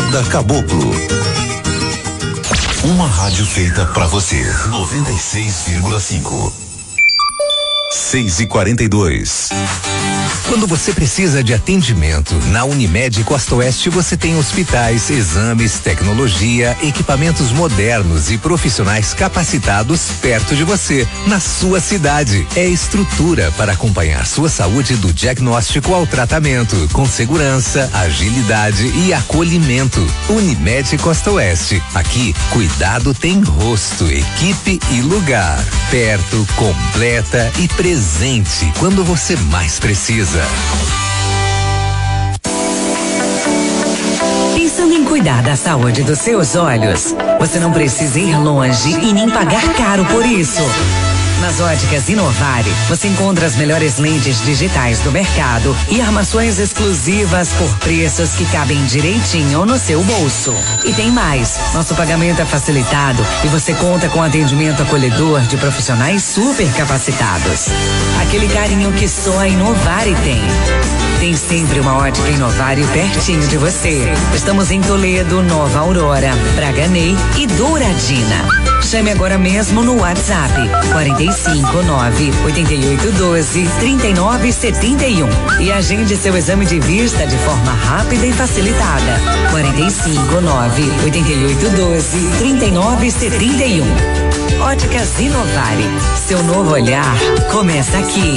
Moeda Caboclo. Uma rádio feita pra você. 96,5. 6h42. Quando você precisa de atendimento, na Unimed Costa Oeste você tem hospitais, exames, tecnologia, equipamentos modernos e profissionais capacitados perto de você, na sua cidade. É estrutura para acompanhar sua saúde do diagnóstico ao tratamento, com segurança, agilidade e acolhimento. Unimed Costa Oeste. Aqui, cuidado tem rosto, equipe e lugar. Perto, completa e presente quando você mais precisa. Pensando em cuidar da saúde dos seus olhos, você não precisa ir longe e nem pagar caro por isso. Nas óticas Inovare, você encontra as melhores lentes digitais do mercado e armações exclusivas por preços que cabem direitinho no seu bolso. E tem mais, nosso pagamento é facilitado e você conta com atendimento acolhedor de profissionais super capacitados. Aquele carinho que só a Inovare tem. Tem sempre uma ótica Inovare pertinho de você. Estamos em Toledo, Nova Aurora, Braganey e Douradina. Chame agora mesmo no WhatsApp 459-8812-3971 e agende seu exame de vista de forma rápida e facilitada. 459-8812-3971. Óticas Inovare. Seu novo olhar começa aqui.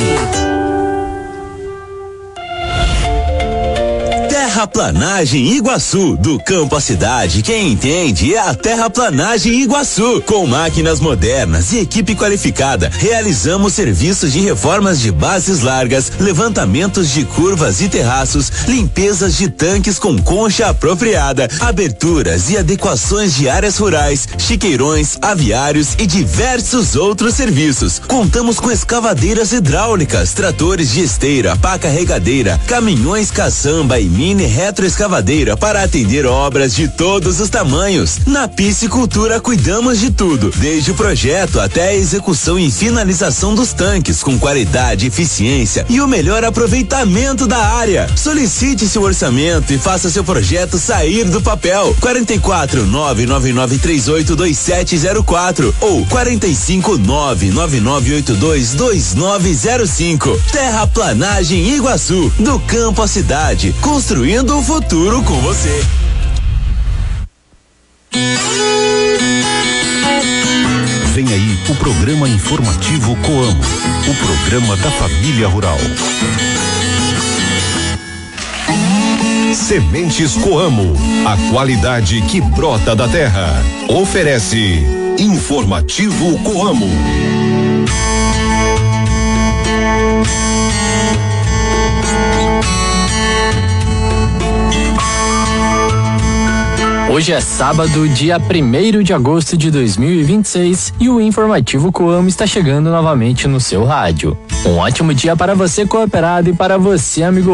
Terraplanagem Iguaçu, do campo à cidade, quem entende é a Terraplanagem Iguaçu. Com máquinas modernas e equipe qualificada, realizamos serviços de reformas de bases largas, levantamentos de curvas e terraços, limpezas de tanques com concha apropriada, aberturas e adequações de áreas rurais, chiqueirões, aviários e diversos outros serviços. Contamos com escavadeiras hidráulicas, tratores de esteira, pá carregadeira, caminhões caçamba e mini retroescavadeira para atender obras de todos os tamanhos. Na piscicultura cuidamos de tudo, desde o projeto até a execução e finalização dos tanques, com qualidade, eficiência e o melhor aproveitamento da área. Solicite seu orçamento e faça seu projeto sair do papel. 44-999382704 ou 45-999822905. Terraplanagem Iguaçu, do campo à cidade, construindo o futuro com você. Vem aí o programa informativo Coamo, o programa da família rural. Sementes Coamo, a qualidade que brota da terra. Oferece Informativo Coamo. Hoje é sábado, dia 1º de agosto de 2026 e o Informativo Coamo está chegando novamente no seu rádio. Um ótimo dia para você, cooperado, e para você, amigo